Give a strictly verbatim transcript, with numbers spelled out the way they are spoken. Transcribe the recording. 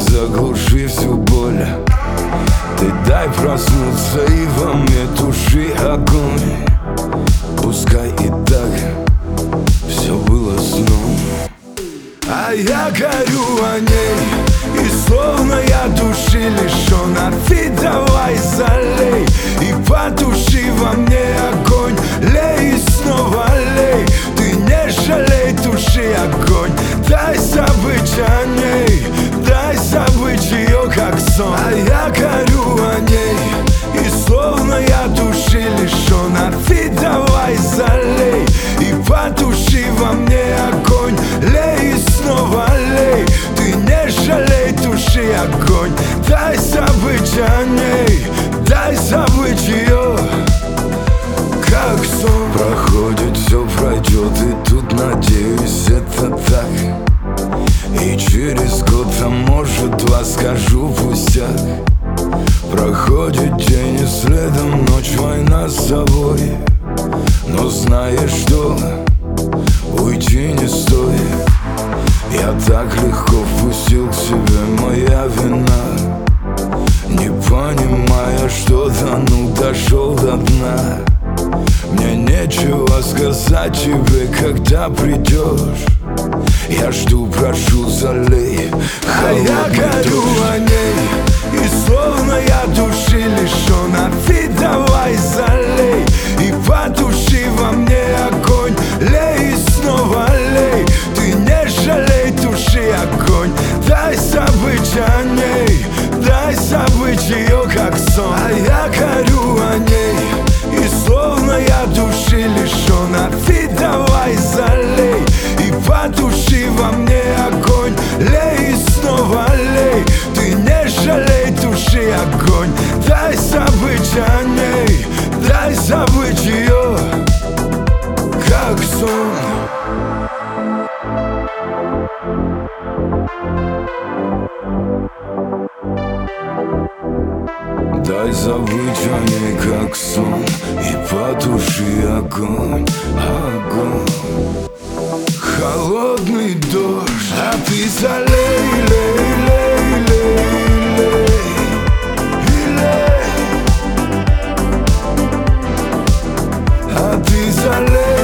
заглуши всю боль. Ты дай проснуться и во мне туши огонь. Пускай и так все было сном, а я горю о ней, и словно я души лишен. А ты давай залей и потуши во мне огонь. Лей и снова лей, ты не жалей, туши огонь. Дай забыть о ней, дай забыть ее как сон. А я горю о ней, и словно я души лишен. А ты давай залей и потуши во мне огонь. Лей и снова лей, ты не жалей, туши огонь. Дай забыть о ней, дай забыть ее как сон. Проходит, все пройдет, и тут, надеюсь, это так. И через год, а может два, скажу пустяк. Проходит день, и следом ночь, война с собой. Но знаешь что, уйти не стоит. Я так легко впустил к себе, моя вина, не понимая, что тону, дошел до дна. Мне нечего сказать тебе, когда придешь. Я жду, прошу, залей. А я горю о ней, и словно я души лишен. А ты давай залей и потуши во мне огонь. Лей и снова лей, ты не жалей, туши огонь. Дай забыть о ней, дай забыть ее как сон. А я горю о ней, и словно я души лишен. А ты давай залей и потуши во мне огонь. Лей и снова лей, ты не жалей, туши огонь. Дай забыть о ней, дай забыть ее как сон. Дай забыть о ней как сон, и потуши огонь, огонь. Холодный дождь, а ты залей, лей, лей, лей, лей, лей. А ты залей.